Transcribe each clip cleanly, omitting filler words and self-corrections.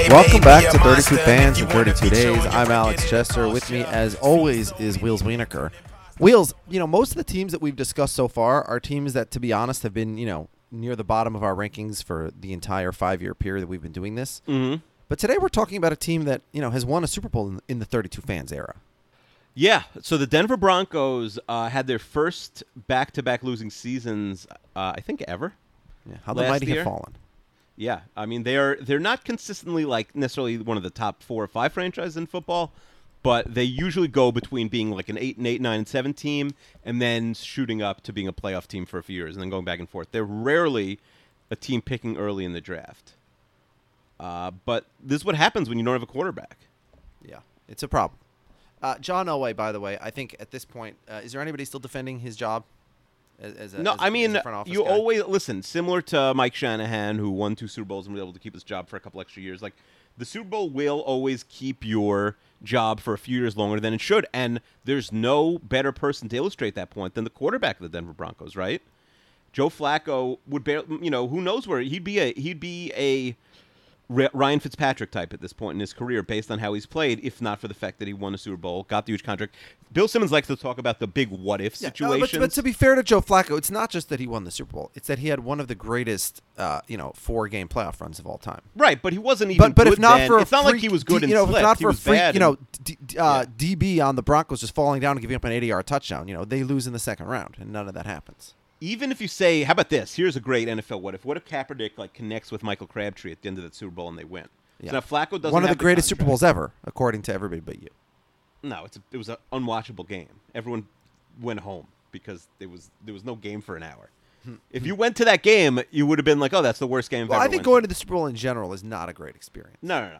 Welcome back to 32 Fans in 32 Days. I'm Alex Chester. With me, as always, is Wheels Wienerker. Wheels, most of the teams that we've discussed so far are teams that, to be honest, have been, near the bottom of our rankings for the entire 5-year period that we've been doing this. Mm-hmm. But today we're talking about a team that, has won a Super Bowl in the 32 Fans era. Yeah, so the Denver Broncos had their first back-to-back losing seasons, I think, ever. Yeah, how the mighty have fallen. Yeah, I mean they're not consistently like necessarily one of the top 4 or 5 franchises in football, but they usually go between being like an 8-8, 9-7 team, and then shooting up to being a playoff team for a few years, and then going back and forth. They're rarely a team picking early in the draft. But this is what happens when you don't have a quarterback. Yeah, it's a problem. John Elway, by the way, I think at this point, is there anybody still defending his job? You always listen. Similar to Mike Shanahan, who won 2 Super Bowls and was able to keep his job for a couple extra years. Like the Super Bowl will always keep your job for a few years longer than it should, and there's no better person to illustrate that point than the quarterback of the Denver Broncos, right? Joe Flacco would who knows where he'd be a Ryan Fitzpatrick type at this point in his career based on how he's played, if not for the fact that he won a Super Bowl, got the huge contract. Bill Simmons likes to talk about the big what-if situations. But to be fair to Joe Flacco, it's not just that he won the Super Bowl. It's that he had one of the greatest 4-game playoff runs of all time. Right, but he wasn't even good if not then. for it's not like he was good and slipped. If not he for was a freak, bad DB on the Broncos just falling down and giving up an 80-yard touchdown, they lose in the second round, and none of that happens. Even if you say, how about this? Here's a great NFL what-if. What if Kaepernick connects with Michael Crabtree at the end of that Super Bowl and they win? Yeah. So now Flacco doesn't one of have the greatest contract. Super Bowls ever, according to everybody but you. No, it was an unwatchable game. Everyone went home because there was no game for an hour. If you went to that game, you would have been like, "Oh, that's the worst game I've ever I think went going to the Super Bowl in general is not a great experience. No.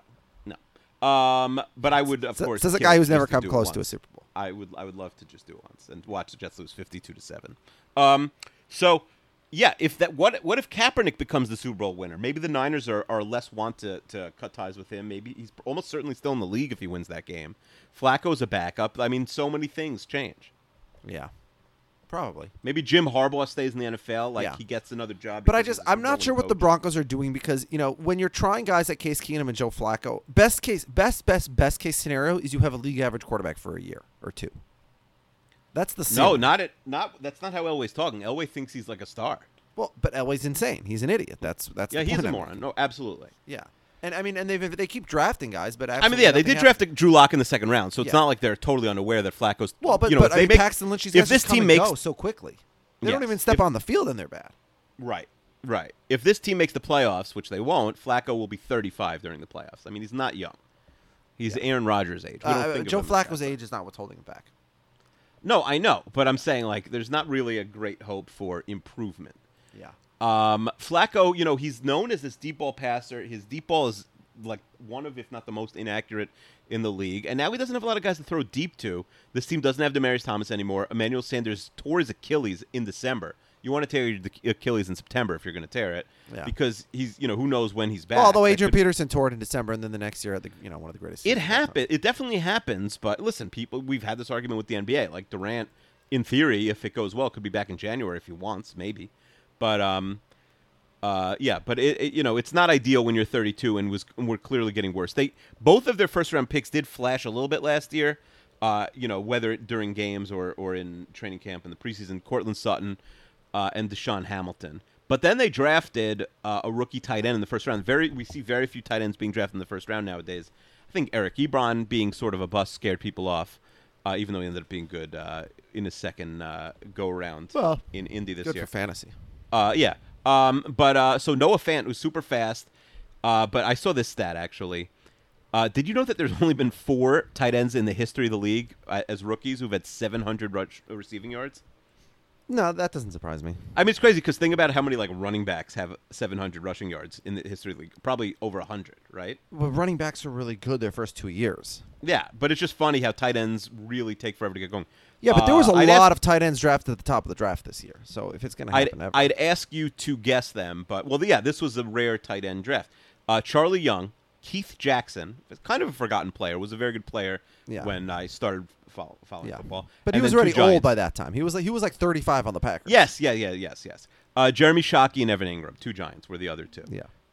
But I would, of course. Says a guy who's never come close to a Super Bowl. I would love to just do it once and watch the Jets lose 52-7. So. Yeah, what if Kaepernick becomes the Super Bowl winner? Maybe the Niners are less want to cut ties with him. Maybe he's almost certainly still in the league if he wins that game. Flacco's a backup. I mean, so many things change. Yeah, probably. Maybe Jim Harbaugh stays in the NFL. He gets another job. But I'm not sure what the Broncos are doing because, when you're trying guys like Case Keenum and Joe Flacco, best case scenario is you have a league average quarterback for a year or two. That's the ceiling. That's not how Elway's talking. Elway thinks he's like a star. Well, but Elway's insane. He's an idiot. That's yeah, he's a moron. No, absolutely. Yeah. And I mean, they keep drafting guys, but they did draft Drew Lock in the second round, so it's not like they're totally unaware that Flacco's. Well, but Paxton Lynch, these guys just come and go so quickly. They don't even step on the field and they're bad. Right. If this team makes the playoffs, which they won't, Flacco will be 35 during the playoffs. I mean, he's not young. He's Aaron Rodgers' age. Joe Flacco's age is not what's holding him back. No, I know, but I'm saying there's not really a great hope for improvement. Yeah. Flacco, he's known as this deep ball passer. His deep ball is like one of, if not the most inaccurate in the league. And now he doesn't have a lot of guys to throw deep to. This team doesn't have Demaryius Thomas anymore. Emmanuel Sanders tore his Achilles in December. You want to tear your Achilles in September if you're going to tear it, because he's, who knows when he's back. Well, although Adrian Peterson tore it in December, and then the next year, one of the greatest. It happened. It definitely happens. But listen, we've had this argument with the NBA. Like Durant, in theory, if it goes well, could be back in January if he wants, maybe. But it's not ideal when you're 32, and we're clearly getting worse. Both of their first round picks did flash a little bit last year. Whether during games or in training camp in the preseason, Cortland Sutton. And Deshaun Hamilton. But then they drafted a rookie tight end in the first round. We see very few tight ends being drafted in the first round nowadays. I think Eric Ebron being sort of a bust scared people off, even though he ended up being good in his second go-around in Indy this year. Good for fantasy. So Noah Fant was super fast, but I saw this stat, actually. Did you know that there's only been 4 tight ends in the history of the league as rookies who've had 700 receiving yards? No, that doesn't surprise me. I mean, it's crazy because think about how many running backs have 700 rushing yards in the history of the league. Probably over 100, right? Well, running backs are really good their first 2 years. Yeah, but it's just funny how tight ends really take forever to get going. Yeah, but there was a lot of tight ends drafted at the top of the draft this year. So if it's going to happen, I'd ask you to guess them. But this was a rare tight end draft. Charlie Young, Keith Jackson, kind of a forgotten player, was a very good player when I started following football. But he was already old by that time. He was like 35 on the Packers. Yes. Jeremy Shockey and Evan Ingram, 2 Giants were the other 2. Yeah.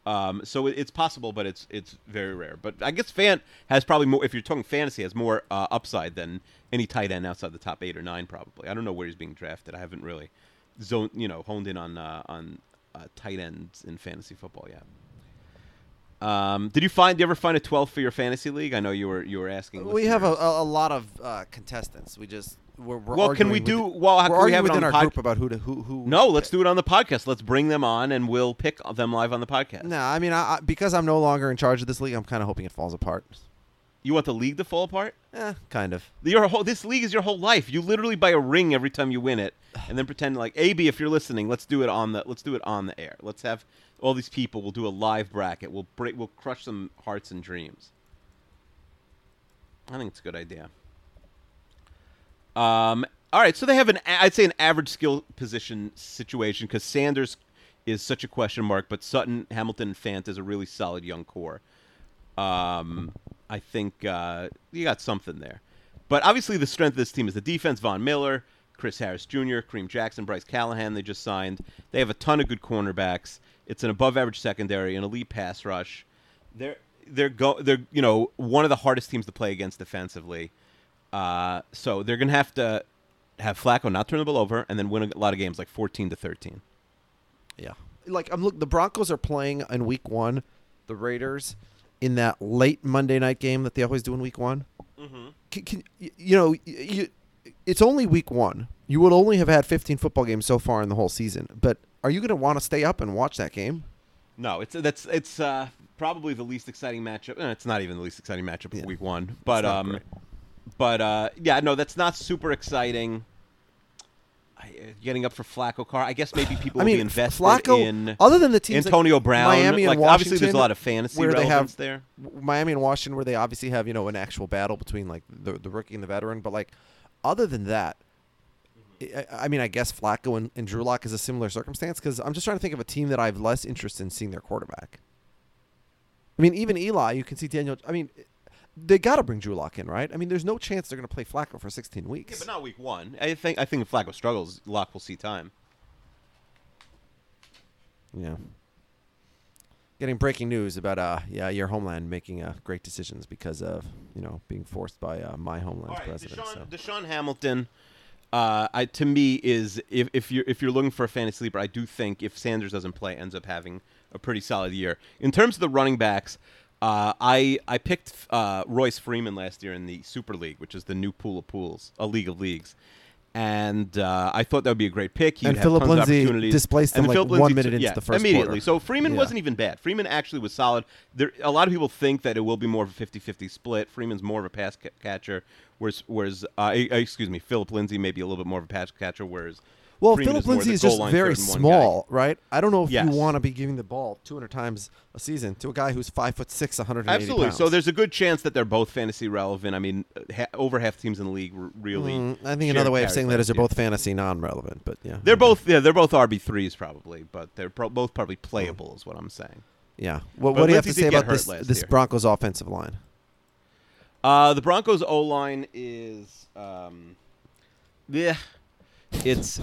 So it's possible, but it's very rare. But I guess Fant has probably more. If you're talking fantasy, has more upside than any tight end outside the top 8 or 9. Probably. I don't know where he's being drafted. I haven't really honed in on tight ends in fantasy football yet. Did you ever find a 12 for your fantasy league? I know you were asking. We have a lot of contestants. We're well, can we do? We're Well, can we arguing have it within on our the group about who. No, let's do it on the podcast. Let's bring them on, and we'll pick them live on the podcast. No, I mean, because I'm no longer in charge of this league, I'm kind of hoping it falls apart. You want the league to fall apart? Kind of. This league is your whole life. You literally buy a ring every time you win it, and then pretend like AB. If you're listening, let's do it on the air. Let's have all these people. We'll do a live bracket. We'll crush some hearts and dreams. I think it's a good idea. All right, so they have I'd say an average skill position situation because Sanders is such a question mark, but Sutton, Hamilton, and Fant is a really solid young core. I think you got something there. But obviously the strength of this team is the defense. Von Miller, Chris Harris Jr., Kareem Jackson, Bryce Callahan they just signed. They have a ton of good cornerbacks. It's an above-average secondary, an elite pass rush. They're one of the hardest teams to play against defensively. So they're going to have Flacco not turn the ball over and then win a lot of games like 14-13. Yeah. The Broncos are playing in week 1 the Raiders in that late Monday night game that they always do in week 1. Mm-hmm. It's only week 1. You would only have had 15 football games so far in the whole season. But are you going to want to stay up and watch that game? No, it's probably the least exciting matchup. It's not even the least exciting matchup of week 1. But that's not super exciting. Getting up for Flacco Carr. I guess maybe people will be invested in other than the teams Antonio Brown. Miami and Washington, obviously, there's a lot of fantasy relevance there. Miami and Washington, where they obviously have an actual battle between the rookie and the veteran. But other than that, I guess Flacco and Drew Lock is a similar circumstance because I'm just trying to think of a team that I have less interest in seeing their quarterback. I mean, even Eli, you can see Daniel. I mean, they got to bring Drew Lock in, right? I mean, there's no chance they're going to play Flacco for 16 weeks. Yeah, but not week 1. I think if Flacco struggles, Lock will see time. Yeah. Getting breaking news about your homeland making great decisions because of being forced by my homeland's president. Deshaun Hamilton, to me is if you're looking for a fantasy sleeper, I do think if Sanders doesn't play, ends up having a pretty solid year. In terms of the running backs. I picked Royce Freeman last year in the Super League, which is the new pool of pools, a league of leagues, and I thought that would be a great pick. And Philip Lindsay displaced him 1 minute into the first immediately. quarter. So Freeman wasn't even bad. Freeman actually was solid. A lot of people think that it will be more of a 50-50 split. Freeman's more of a pass catcher, whereas Philip Lindsay may be a little bit more of a pass catcher, whereas. Well, Freeman Philip Lindsay is just very small, right? I don't know if you want to be giving the ball 200 times a season to a guy who's 5'6", 180 Absolutely. pounds. So there's a good chance that they're both fantasy relevant. I mean, over half teams in the league really. I think another way of saying that is they're both fantasy non-relevant, but yeah. They're both RB3s probably, but they're both probably playable, is what I'm saying. Yeah. What do you have to say about this Broncos offensive line? The Broncos O-line is it's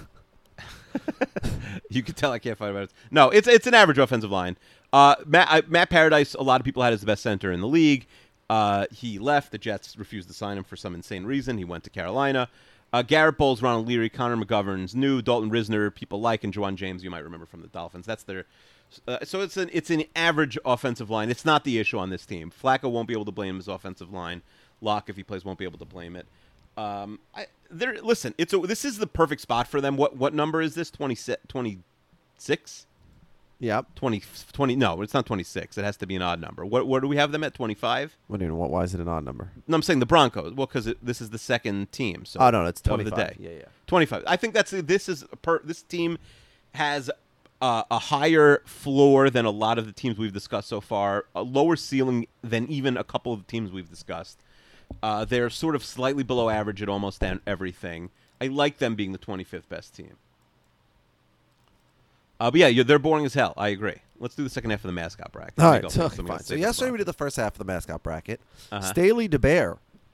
you can tell I can't fight about it. No, it's an average offensive line. Matt Paradise, a lot of people had as the best center in the league. He left. The Jets refused to sign him for some insane reason. He went to Carolina. Garrett Bowles, Ronald Leary, Connor McGovern's new, Dalton Risner, people like, and Juwan James, you might remember from the Dolphins. That's their. So it's an average offensive line. It's not the issue on this team. Flacco won't be able to blame his offensive line. Locke, if he plays, won't be able to blame it. Listen, this is the perfect spot for them. What number is this? 26? Yep. 20. No, it's not 26. It has to be an odd number. What do we have them at? 25? What do you mean? Why is it an odd number? No, I'm saying the Broncos. Well, because this is the second team. So no, it's 25. Of the day. Yeah. 25. I think this team has a higher floor than a lot of the teams we've discussed so far, a lower ceiling than even a couple of the teams we've discussed. They're sort of slightly below average at almost everything. I like them being the 25th best team. But yeah, they're boring as hell. I agree. Let's do the second half of the mascot bracket. All right, fine. So yesterday we did the first half of the mascot bracket. Staley DeBear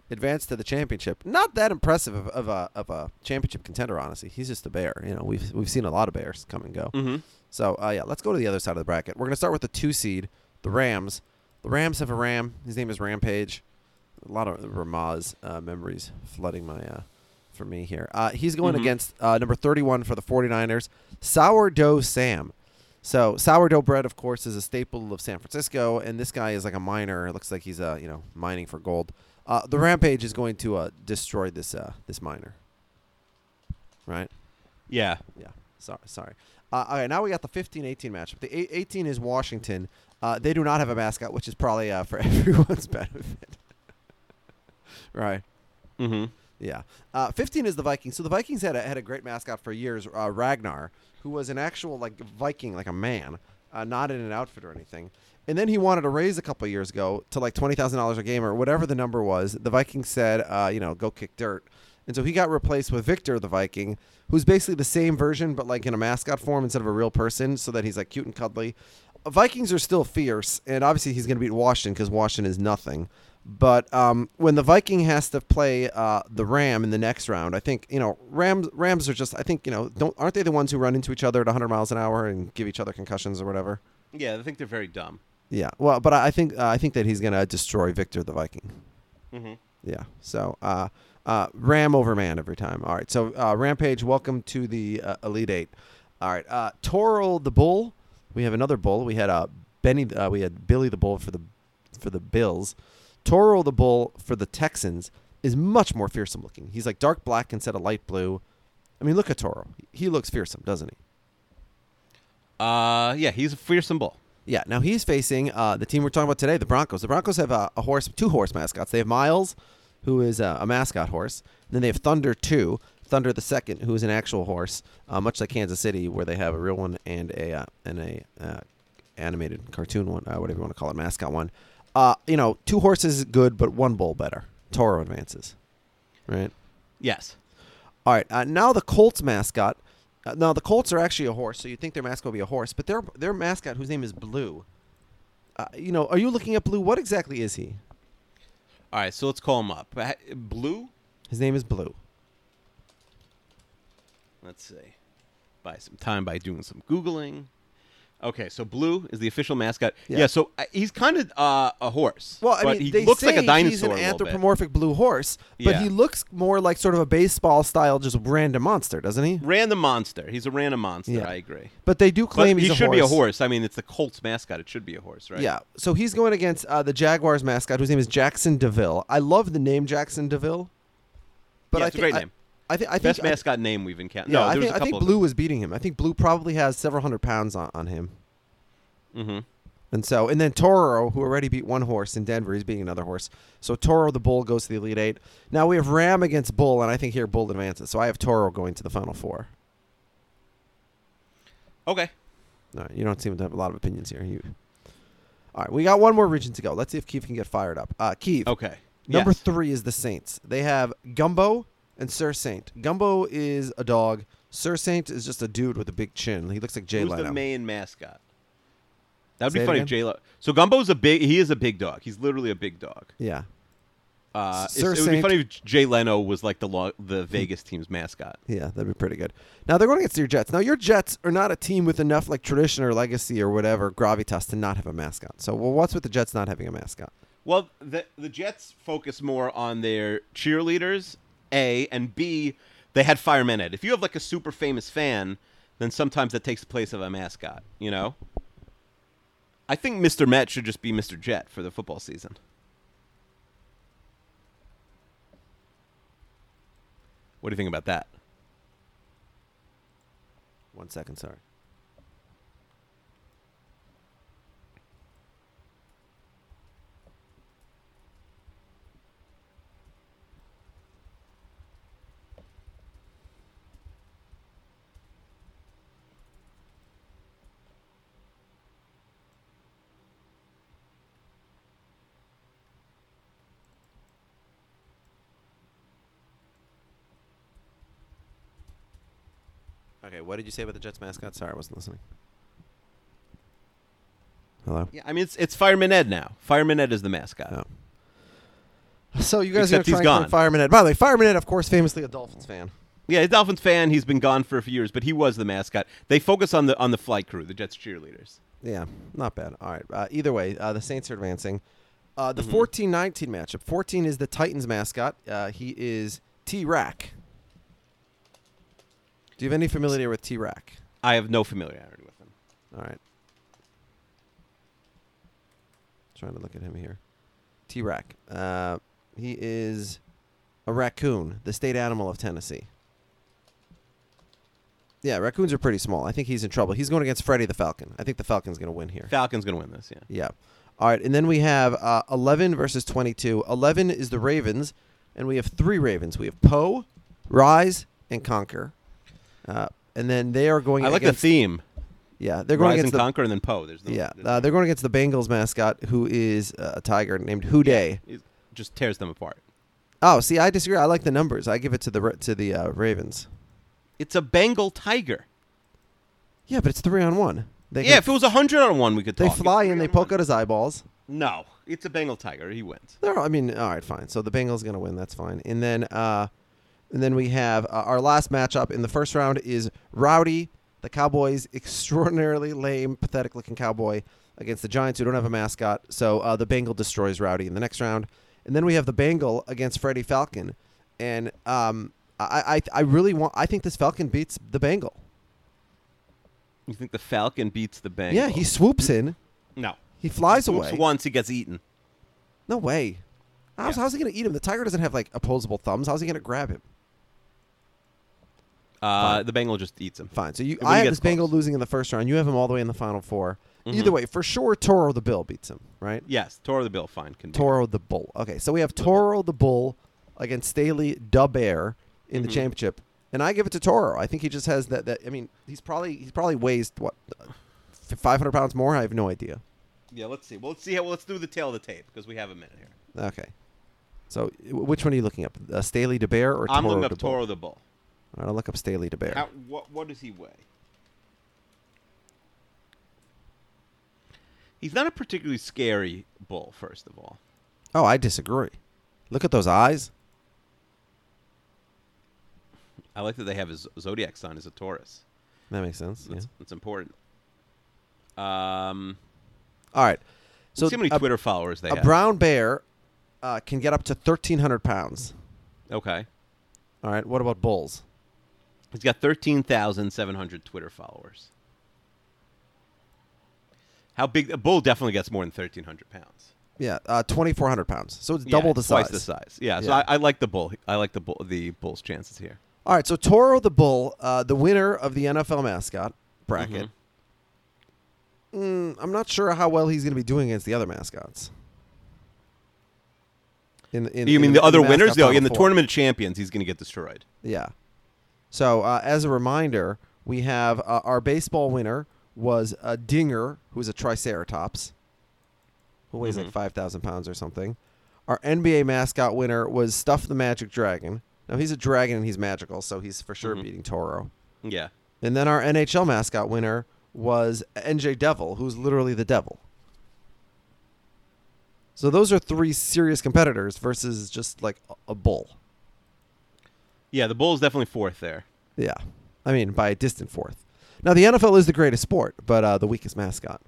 advanced to the championship. Not that impressive of a championship contender, honestly. He's just a bear. We've seen a lot of bears come and go. Mm-hmm. So let's go to the other side of the bracket. We're gonna start with the 2 seed, the Rams. The Rams have a Ram. His name is Rampage. A lot of Ramaz memories flooding for me here. He's going against number 31 for the 49ers, Sourdough Sam. So sourdough bread, of course, is a staple of San Francisco, and this guy is like a miner. It looks like he's mining for gold. The Rampage is going to destroy this miner. Right? Yeah. Yeah. Sorry. All right, now we got the 15-18 matchup. The 18 is Washington. They do not have a mascot, which is probably for everyone's benefit. Right. Mm-hmm. Yeah. 15 is the Vikings. So the Vikings had a great mascot for years, Ragnar, who was an actual Viking, like a man, not in an outfit or anything. And then he wanted to raise a couple of years ago to $20,000 a game or whatever the number was. The Vikings said, go kick dirt. And so he got replaced with Victor the Viking, who's basically the same version but in a mascot form instead of a real person, so that he's cute and cuddly. Vikings are still fierce, and obviously he's going to beat Washington because Washington is nothing. But when the Viking has to play the Ram in the next round, I think Rams are just aren't they the ones who run into each other at 100 miles an hour and give each other concussions or whatever? Yeah, I think they're very dumb. Yeah, well, but I think that he's going to destroy Victor the Viking. Mm-hmm. Yeah, so Ram over man every time. All right, so Rampage, welcome to the Elite Eight. All right, Toro the Bull. We have another bull. We had we had Billy the Bull for the Bills. Toro the Bull for the Texans is much more fearsome looking. He's dark black instead of light blue. I mean, look at Toro. He looks fearsome, doesn't he? Yeah, he's a fearsome bull. Yeah. Now he's facing the team we're talking about today, the Broncos. The Broncos have two horse mascots. They have Miles, who is a mascot horse. And then they have Thunder 2, Thunder the Second, who is an actual horse, much like Kansas City, where they have a real one and a animated cartoon one, whatever you want to call it, mascot one. 2 horses is good, but 1 bull better. Toro advances, right? Yes. All right. Now the Colts mascot. Now the Colts are actually a horse, so you'd think their mascot would be a horse, but their mascot, whose name is Blue. Are you looking at Blue? What exactly is he? All right, so let's call him up. Blue? His name is Blue. Let's see. Buy some time by doing some Googling. Okay, so Blue is the official mascot. Yeah, so he's kind of a horse. Well, I but mean, he they looks say like a dinosaur he's an a little bit. anthropomorphic blue horse, but he looks more like sort of a baseball style, just random monster, doesn't he? Random monster. He's a random monster. Yeah. I agree. But they do claim he he's a should horse. be a horse. I mean, it's the Colts mascot. It should be a horse, right? Yeah. So he's going against the Jaguars mascot, whose name is Jackson DeVille. I love the name Jackson DeVille. But it's a great name. I think best mascot name we've encountered. Yeah, No, I think Blue was beating him. I think Blue probably has several hundred pounds on him. Mm-hmm. And then Toro, who already beat 1 horse in Denver, he's beating another horse. So Toro the Bull goes to the Elite Eight. Now we have Ram against Bull, and I think here Bull advances. So I have Toro going to the Final Four. Okay. All right, you don't seem to have a lot of opinions here. All right, we got one more region to go. Let's see if Keith can get fired up. Keith. Okay. Number 3 is the Saints. They have Gumbo and Sir Saint. Gumbo is a dog. Sir Saint is just a dude with a big chin. He looks like Jay Leno. Who's the main mascot? That would Say be it funny again? if Jay Leno. So Gumbo's he is a big dog. He's literally a big dog. Yeah. It would be funny if Jay Leno was like the Vegas team's mascot. Yeah, that'd be pretty good. Now they're going against your Jets. Now your Jets are not a team with enough tradition or legacy or whatever gravitas to not have a mascot. So what's with the Jets not having a mascot? Well, the Jets focus more on their cheerleaders, A, and B, they had Fireman Ed. If you have a super famous fan, then sometimes that takes the place of a mascot, I think Mr. Met should just be Mr. Jet for the football season. What do you think about that? 1 second, sorry. Okay, what did you say about the Jets mascot? Sorry, I wasn't listening. Hello? Yeah, I mean, it's Fireman Ed now. Fireman Ed is the mascot. Oh. So you guys are going Except to he's try and gone. claim Fireman Ed. By the way, Fireman Ed, of course, famously a Dolphins fan. Yeah, a Dolphins fan. He's been gone for a few years, but he was the mascot. They focus on the flight crew, the Jets cheerleaders. Yeah, not bad. All right. Either way, the Saints are advancing. The 14-19 matchup. 14 is the Titans mascot. He is T-Rack. Do you have any familiarity with T-Rack? I have no familiarity with him. All right. Trying to look at him here. T-Rack. He is a raccoon, the state animal of Tennessee. Yeah, raccoons are pretty small. I think he's in trouble. He's going against Freddie the Falcon. I think the Falcon's going to win here. Falcon's going to win this, yeah. Yeah. All right, and then we have 11 versus 22. 11 is the Ravens, and we have 3 Ravens. We have Poe, Rise, and Conquer. And then they are going I like against... the theme. Yeah, they're going Rise against and Conquer and then Poe. they're going against the Bengals mascot, who is a tiger named Houday. It just tears them apart. Oh, see, I disagree. I like the numbers. I give it to the Ravens. It's a Bengal tiger. Yeah, but it's 3-on-1. If it was 100-on-1, we could They talk. fly It's and they 3-on-1. poke out his eyeballs. No, it's a Bengal tiger. He wins. All right, fine. So the Bengals going to win. That's fine. And then we have our last matchup in the first round is Rowdy, the Cowboys' extraordinarily lame, pathetic-looking cowboy, against the Giants, who don't have a mascot. So the Bengal destroys Rowdy in the next round. And then we have the Bengal against Freddie Falcon. And I think this Falcon beats the Bengal. You think the Falcon beats the Bengal? Yeah, he swoops in. No. He flies He swoops away. once, he gets eaten. No way. How's he going to eat him? The tiger doesn't have, like, opposable thumbs. How's he going to grab him? The Bengal just eats him. Fine. So When I he have gets this Bengal close. losing in the first round. You have him all the way in the final 4. Either way, for sure, Toro the Bill beats him, right? Yes, Toro the Bill, fine. Can be. Toro the Bull. Okay, so we have Toro the Bull against Staley the Bear in the championship, and I give it to Toro. I think he just has that. I mean, he's probably weighs what 500 pounds more. I have no idea. Yeah, let's see. Well, let's do the tail of the tape because we have a minute here. Okay, so which one are you looking up? Staley the Bear or I'm Toro looking the up Bull? Toro the Bull. All right, I'll look up Staley the Bear. What does he weigh? He's not a particularly scary bull, first of all. Oh, I disagree. Look at those eyes. I like that they have his zodiac sign as a Taurus. That makes sense. That's important. All right. So Let's see how many Twitter followers they a have. brown bear can get up to 1,300 pounds. Okay. All right. What about bulls? He's got 13,700 Twitter followers. How big? A bull definitely gets more than 1,300 pounds. Yeah, 2,400 pounds. So it's double the size. Twice the size. Yeah. So Yeah. I like the bull. I like the bull's chances here. All right. So Toro the Bull, the winner of the NFL mascot bracket. I'm not sure how well he's going to be doing against the other mascots. You mean the other winners? No, In the tournament of champions, he's going to get destroyed. Yeah. So as a reminder, we have our baseball winner was a Dinger, who's a Triceratops, who weighs like 5,000 pounds or something. Our NBA mascot winner was Stuff the Magic Dragon. Now, he's a dragon and he's magical, so he's for sure beating Toro. Yeah. And then our NHL mascot winner was NJ Devil, who's literally the devil. So those are 3 serious competitors versus just like a bull. Yeah, the bull's definitely fourth there. Yeah. I mean, by a distant 4th. Now, the NFL is the greatest sport, but the weakest mascot.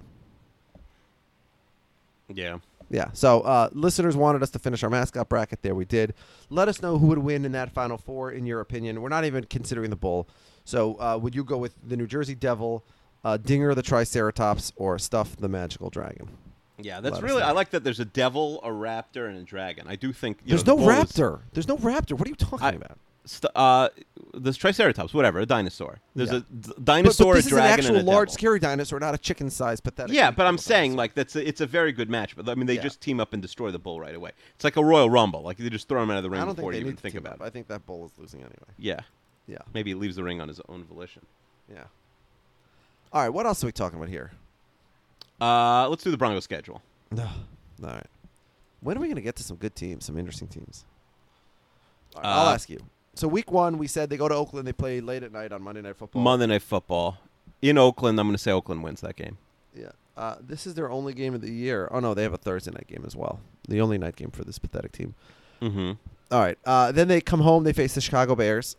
Yeah. Yeah. So listeners wanted us to finish our mascot bracket. There we did. Let us know who would win in that Final 4, in your opinion. We're not even considering the bull. So would you go with the New Jersey Devil, Dinger the Triceratops, or Stuff the Magical Dragon? Yeah, that's Let us really. know. I like that there's a devil, a raptor, and a dragon. I do think There's the no bull is- raptor. There's no raptor. What are you talking about? There's Triceratops, whatever, a dinosaur. There's Yeah. a dinosaur, but this a dragon, is an actual and a large, devil. scary dinosaur, not a chicken-sized, pathetic. Yeah, but I'm saying dinosaur. like it's a very good match. But I mean, they Yeah. just team up and destroy the bull right away. It's like a Royal Rumble. Like they just throw him out of the ring I don't before think you they even need to think team about up. it. I think that bull is losing anyway. Yeah, Yeah. maybe he leaves the ring on his own volition. Yeah. All right. What else are we talking about here? Let's do the Broncos schedule. All right. When are we going to get to some good teams, some interesting teams? All right, I'll ask you. So week 1, we said they go to Oakland. They play late at night on Monday Night Football. Monday Night Football in Oakland. I'm going to say Oakland wins that game. Yeah. This is their only game of the year. Oh, no, they have a Thursday night game as well. The only night game for this pathetic team. Mm-hmm. All right. Then they come home. They face the Chicago Bears.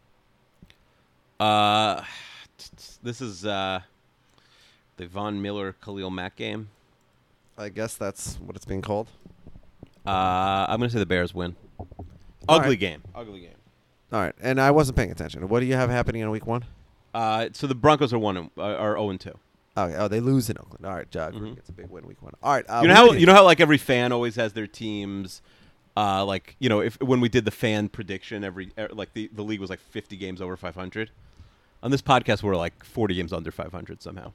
This is the Von Miller Khalil Mack game. I guess that's what it's being called. I'm going to say the Bears win. All Ugly right. game. Ugly game. All right. And I wasn't paying attention. What do you have happening in week 1? So the Broncos are 0-2. Okay. Oh, they lose in Oakland. All right. Gruden gets a big win week 1. All right. You know how like every fan always has their teams. Like if when we did the fan prediction, like the league was like 50 games over 500. On this podcast, we're like 40 games under 500 somehow.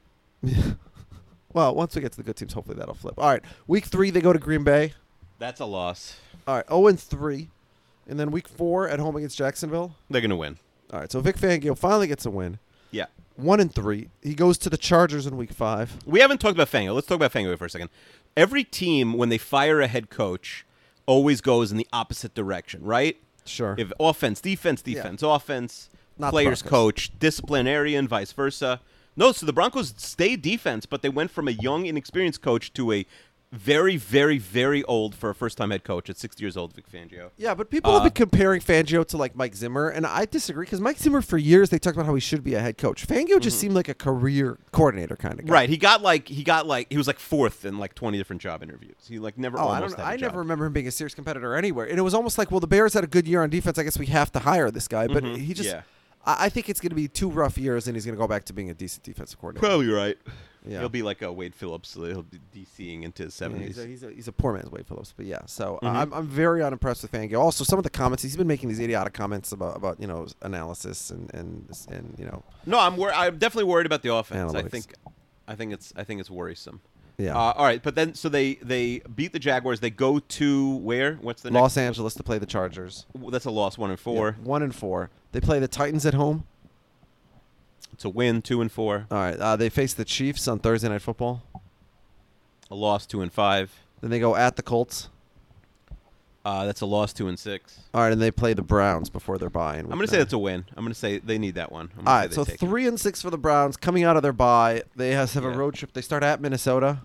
Well, once we get to the good teams, hopefully that'll flip. All right. Week 3, they go to Green Bay. That's a loss. All right. 0-3. And then week 4 at home against Jacksonville. They're gonna win. All right. So Vic Fangio finally gets a win. Yeah. 1-3. He goes to the Chargers in week 5. We haven't talked about Fangio. Let's talk about Fangio for a second. Every team, when they fire a head coach, always goes in the opposite direction, right? Sure. If offense, defense, offense, Not the players, Broncos. coach, disciplinarian, vice versa. No, so the Broncos stayed defense, but they went from a young, inexperienced coach to a very, very, very old for a first-time head coach at 60 years old, Vic Fangio. Yeah, but people have been comparing Fangio to like Mike Zimmer, and I disagree because Mike Zimmer for years they talked about how he should be a head coach. Fangio just seemed like a career coordinator kind of guy. Right, he was like fourth in like 20 different job interviews. He like never. Oh, almost I had a job. never remember him being a serious competitor anywhere. And it was almost like, well, the Bears had a good year on defense. I guess we have to hire this guy. But he just, Yeah. I think it's going to be 2 rough years, and he's going to go back to being a decent defensive coordinator. Probably right. Yeah. He'll be like a Wade Phillips. So he'll be DCing into his 70s. Yeah, he's a poor man's Wade Phillips, but yeah. So I'm very unimpressed with Fangio. Also, some of the comments he's been making these idiotic comments about analysis and No, I'm definitely worried about the offense. Analytics. I think it's worrisome. Yeah. All right, but then so they beat the Jaguars. They go to where? What's the Los next? Angeles to play the Chargers. That's a loss. 1-4. 1-4. They play the Titans at home. It's a win. 2-4. All right. They face the Chiefs on Thursday Night Football. A loss. 2-5. Then they go at the Colts. That's a loss. 2-6. All right, and they play the Browns before their bye. I'm going to say that's a win. I'm going to say they need that one. All right, so 3-6 for the Browns. Coming out of their bye, they have a Yeah. road trip. They start at Minnesota,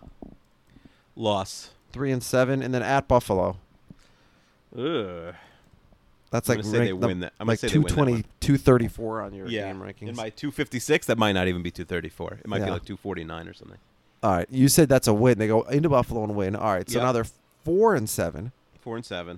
Loss. 3-7, and then at Buffalo. Ugh. That's I'm like gonna say they win that. I'm gonna like say they win that 220, one. 234 on your Yeah. game rankings. In my 256, that might not even be 234. It might be Yeah. like 249 or something. All right, you said that's a win. They go into Buffalo and win. All right, so Yep. now they're 4-7. 4-7.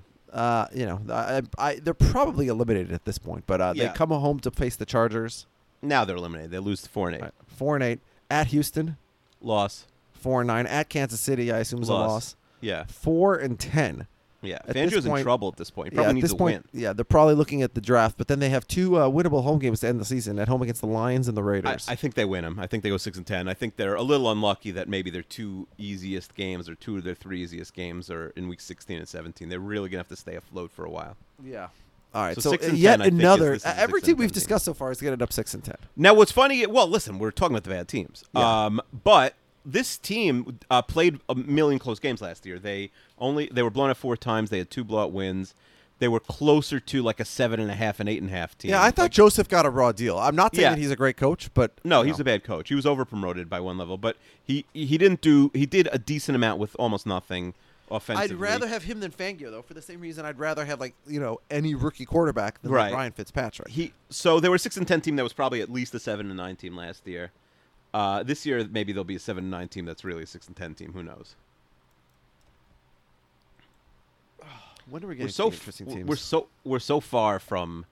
They're probably eliminated at this point, but they Yeah. come home to face the Chargers. Now they're eliminated. They lose to 4-8. All right, 4-8 at Houston, Loss. 4-9 at Kansas City. I assume is a loss. Yeah. 4-10. Yeah. At this Fangio's in point- trouble at this point. He Yeah, probably at needs this a point, win. yeah, they're probably looking at the draft, but then they have 2 winnable home games to end the season at home against the Lions and the Raiders. I think they win them. I think they go 6-10. I think they're a little unlucky that maybe their 2 easiest games or 2 of their 3 easiest games are in week 16 and 17. They're really gonna have to stay afloat for a while. Yeah. All right. So So 6 and yet 10, I think, another. this is a Every 6 team and we've 10 team. discussed so far is going to end up 6-10. Now, what's funny? Well, listen, we're talking about the bad teams. Yeah. But this team played a million close games last year. They were blown out 4 times. They had 2 blowout wins. They were closer to like a 7.5 and 8.5 team. Yeah, I thought Like, Joseph got a raw deal. I'm not saying Yeah. that he's a great coach, but no, you he's know. a bad coach. He was over promoted by 1 level, but he did a decent amount with almost nothing offensively. I'd rather have him than Fangio, though, for the same reason I'd rather have any rookie quarterback than Right. Ryan Fitzpatrick. So they were a 6-10 team that was probably at least a 7-9 team last year. This year maybe they'll be a 7-9 team that's really a 6-10 team. Who knows? When are we We're getting so interesting teams? we're so far from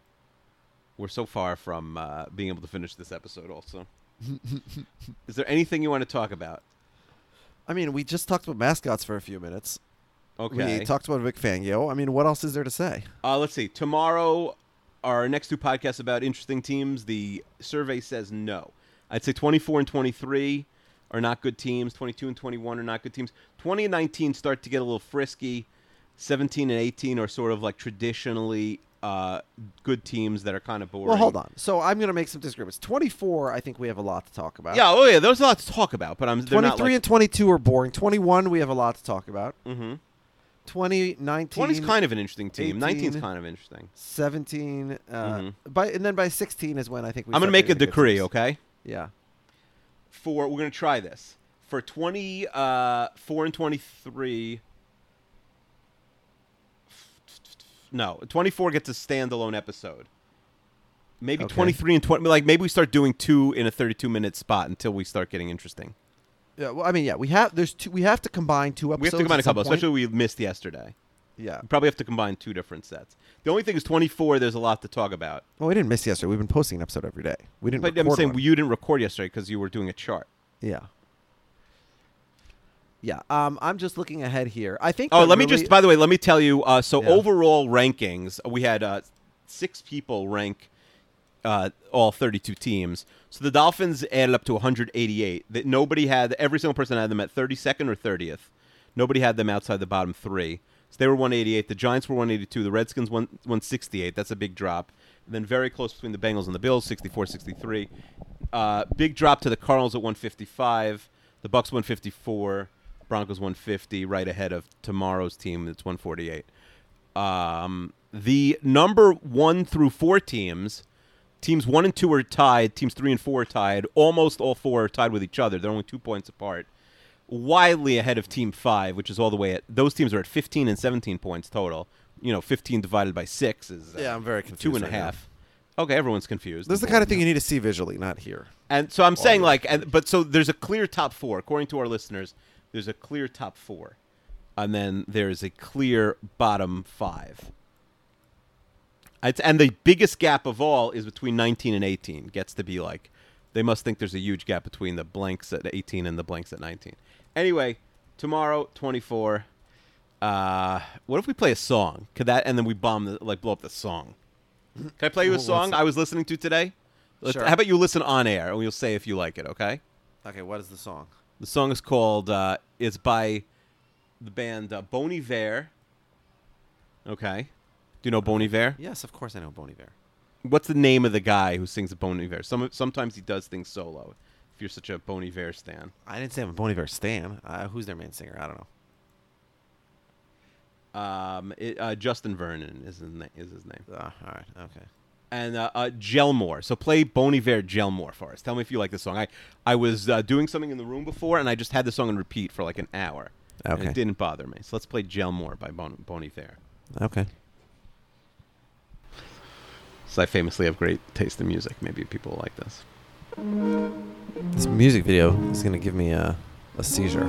being able to finish this episode. Also, is there anything you want to talk about? I mean, we just talked about mascots for a few minutes. Okay. We talked about Vic Fangio. I mean, what else is there to say? Let's see. Tomorrow, our next 2 podcasts about interesting teams. The survey says no. I'd say 24 and 23 are not good teams. 22 and 21 are not good teams. 20 and 19 start to get a little frisky. 17 and 18 are sort of like traditionally good teams that are kind of boring. Well, hold on. So I'm going to make some disagreements. 24, I think we have a lot to talk about. Yeah, oh yeah, there's a lot to talk about, but they're 23 not like, and 22 are boring. 21, we have a lot to talk about. Mm-hmm. 20, 19, 20's kind of an interesting team. 18, 19's kind of interesting. 17, Mhm. and then by 16 is when I think we I'm going to start make a getting the good decree, teams. okay? Yeah. We're going to try this. For 24 and 23, No, 24 gets a standalone episode. Maybe Okay. 23 and 20. Like maybe we start doing 2 in a 32-minute spot until we start getting interesting. Yeah, well, I mean, yeah, we have to combine 2 episodes. We have to combine a at some couple, point. especially we missed yesterday. Yeah. We probably have to combine 2 different sets. The only thing is 24. There's a lot to talk about. Well, we didn't miss yesterday. We've been posting an episode every day. We didn't. But I'm record saying one. you didn't record yesterday because you were doing a chart. Yeah. Yeah. I'm just looking ahead here. I think. Oh, that let me really- just. By the way, let me tell you. So Yeah. overall rankings, we had 6 people rank all 32 teams. So the Dolphins added up to 188. That nobody had. Every single person had them at 32nd or 30th. Nobody had them outside the bottom 3. So they were 188. The Giants were 182. The Redskins 168. That's a big drop. And then very close between the Bengals and the Bills, 64-63. Big drop to the Cardinals at 155. The Bucks 154. Broncos 150. Right ahead of tomorrow's team. It's 148. The number 1 through 4 teams. Teams 1 and 2 are tied. Teams 3 and 4 are tied. Almost all 4 are tied with each other. They're only 2 points apart. Widely ahead of Team 5, which is all the way at... Those teams are at 15 and 17 points total. 15 divided by 6 is... Yeah, I'm very confused. 2.5. Okay, everyone's confused. This is the kind of thing you need to see visually, not here. And so I'm saying, so there's a clear top 4. According to our listeners, there's a clear top 4. And then there's a clear bottom 5. And the biggest gap of all is between 19 and 18. Gets to be like, they must think there's a huge gap between the blanks at 18 and the blanks at 19. Anyway, tomorrow, 24. What if we play a song? Could that, and then we blow up the song? Can I play you a song I was listening to today? Sure. How about you listen on air, and we'll say if you like it, okay? Okay, what is the song? The song is called, it's by the band Bon Iver. Okay. Do you know Bon Iver? Yes, of course I know Bon Iver. What's the name of the guy who sings Bon Iver? Sometimes he does things solo. If you're such a Bon Iver stan. I didn't say I'm a Bon Iver stan. Who's their main singer? I don't know. Justin Vernon is his name. All right, okay. And Gelmore. So play Bon Iver Gelmore for us. Tell me if you like the song. I was doing something in the room before, and I just had the song on repeat for like an hour. Okay. And it didn't bother me. So let's play Gelmore by Bon Iver. Okay. So I famously have great taste in music. Maybe people will like this. This music video is going to give me a seizure.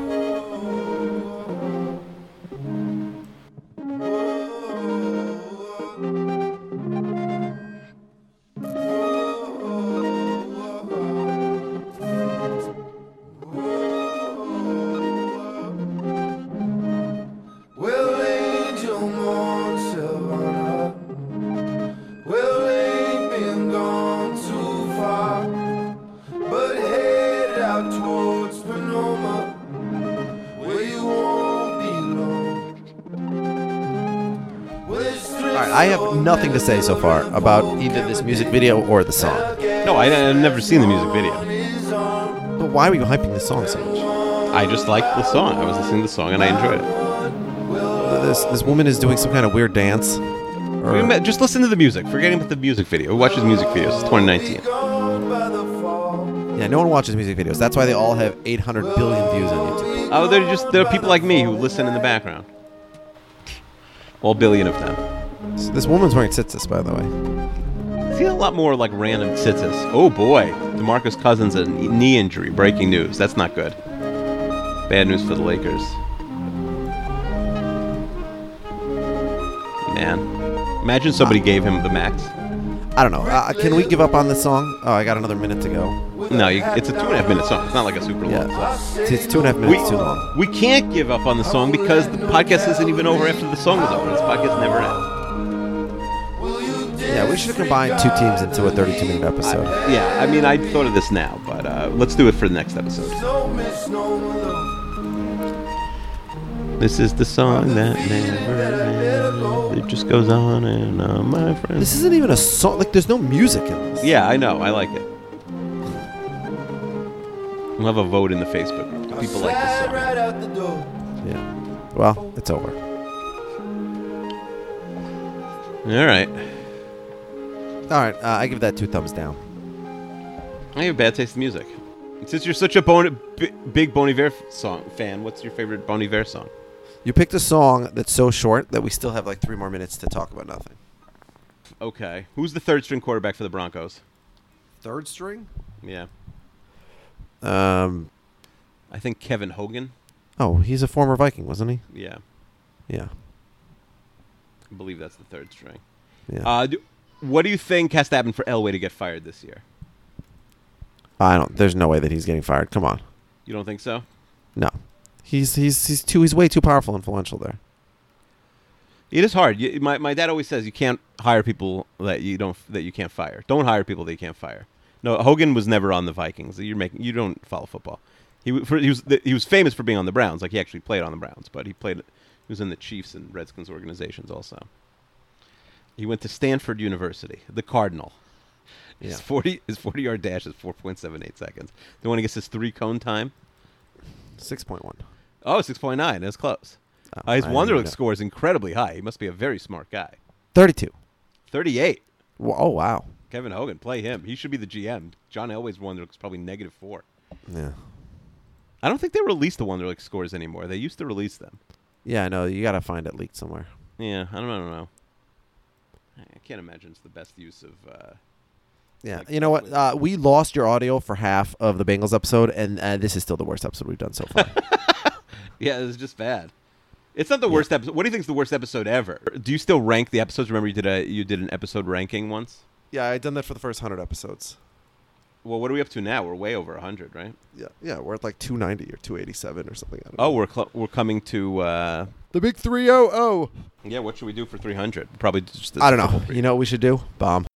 Well, angel Mont Savannah, well, ain't been gone too far, but headed out towards Sonoma, where you won't be long. All right, I have nothing to say so far about either this music video or the song. No, I've never seen the music video. But why are you hyping this song so much? I just liked the song. I was listening to the song, and I enjoyed it. This woman is doing some kind of weird dance. Or, Just listen to the music. Forgetting about the music video. Who watches music videos? It's 2019. yeah, no one watches music videos. That's why they all have 800 billion views on YouTube. Oh, they're people like me who listen in the background. All billion of them. So this woman's wearing tzitzis, by the way. I see a lot more like random tzitzis. Oh boy, DeMarcus Cousins a knee injury. Breaking news. That's not good. Bad news for the Lakers. Man, imagine somebody gave him the max. I don't know. Can we give up on this song? Oh, I got another minute to go. No, it's a 2.5 minute song. It's not like a super long song. Yeah, it's 2.5 minutes too long. We can't give up on the song because the podcast isn't even over after the song is over. This podcast never ends. Yeah, we should have combined 2 teams into a 32-minute episode. I mean, I thought of this now, but let's do it for the next episode. This is the song that never ends. It just goes on and on, my friend. This isn't even a song. Like, there's no music in this. Yeah, I know. I like it. We'll have a vote in the Facebook group. Do people like this song? Right out the door. Yeah. Well, it's over. All right. All right, I give that 2 thumbs down. I have bad taste in music. Since you're such a big Bon Iver fan, what's your favorite Bon Iver song? You picked a song that's so short that we still have like 3 more minutes to talk about nothing. Okay. Who's the third string quarterback for the Broncos? Third string? Yeah. Um. I think Kevin Hogan. Oh, he's a former Viking, wasn't he? Yeah. Yeah. I believe that's the third string. Yeah. What do you think has to happen for Elway to get fired this year? I don't. There's no way that he's getting fired. Come on. You don't think so? No. He's way too powerful, and influential there. It is hard. My dad always says you can't hire people that you can't fire. Don't hire people that you can't fire. No, Hogan was never on the Vikings. You don't follow football. He was famous for being on the Browns. Like he actually played on the Browns, but he was in the Chiefs and Redskins organizations also. He went to Stanford University, the Cardinal. Yeah. His 40-yard dash is 4.78 seconds. The one he gets his 3-cone time. 6.1. Oh, 6.9. That's close. His Wonderlic score is incredibly high. He must be a very smart guy. 32. 38. Oh wow. Kevin Hogan, play him. He should be the GM. John Elway's Wonderlic is probably -4. Yeah. I don't think they release the Wonderlic scores anymore. They used to release them. Yeah, I know. You gotta find it leaked somewhere. Yeah, I don't know. I can't imagine it's the best use of. Yeah, Like, you know what? We lost your audio for half of the Bengals episode, and this is still the worst episode we've done so far. Yeah, it's just bad. It's not the worst episode. What do you think is the worst episode ever? Do you still rank the episodes? Remember, you did an episode ranking once. Yeah, I done that for the first 100 episodes. Well, what are we up to now? We're way over 100, right? Yeah, we're at like 290 or 287 or something. I don't know. We're coming to. The big 300. Yeah, what should we do for 300? Probably just. I don't know. You know what we should do? Bomb.